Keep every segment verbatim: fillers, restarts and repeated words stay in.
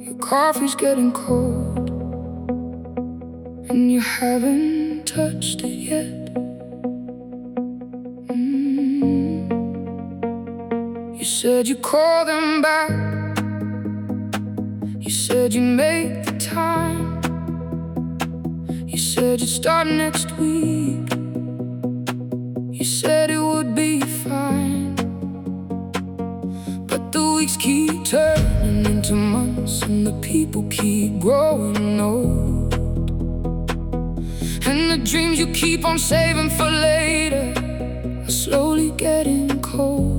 Your coffee's getting cold, and you haven't touched it yet. mm. You said you'd call them back. You said you'd make the time. You said you'd start next week. You said it would be fine. But the weeks keep turning into months, and the people keep growing old. And the dreams you keep on saving for later are slowly getting cold.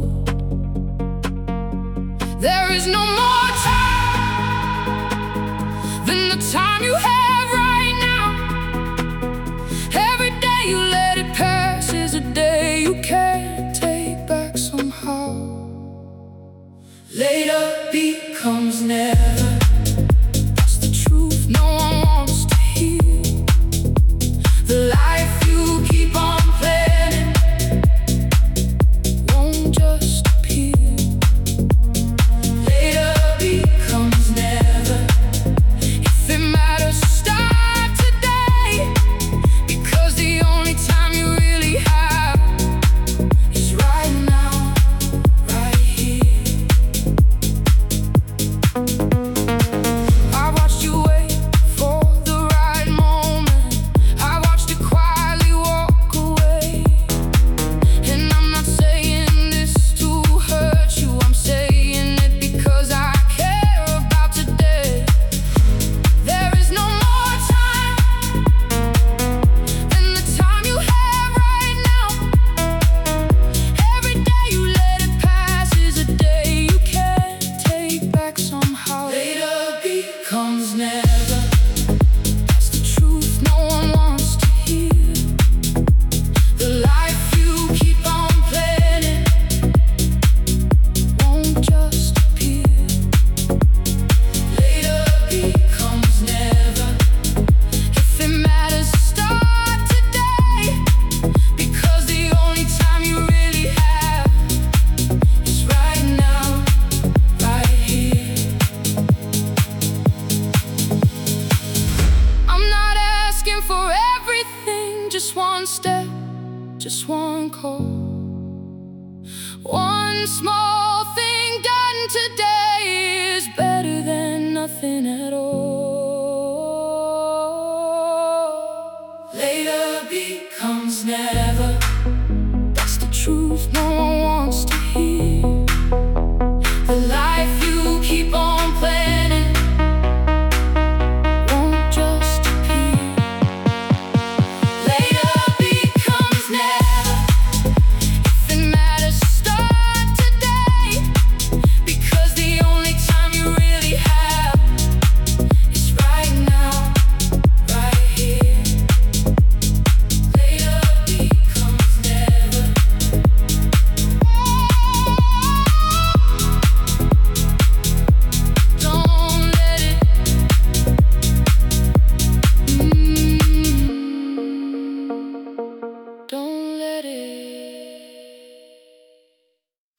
There is no more time than the time you have right now. Every day you let it pass is a day you can't take back somehow. Later becomes never. That's the truth no one wants to hear. The life you keep on planning won't just appear. Later becomes never. If it matters, start today, because the only time you really have is right now, right here. I watched you wait for the right moment. I watched it quietly walk away. And I'm not saying this to hurt you, I'm saying it because I care about today. There is no more time than the time you have right now. Every day you let it pass is a day you can't take back somehow. Later becomes never. That's the truth no one wants to hear. The life you keep on planning won't just appear. Later becomes never. If it matters, start today, because the only time you really have is right now, right here. I'm not asking for everything, just one step, just one call, one small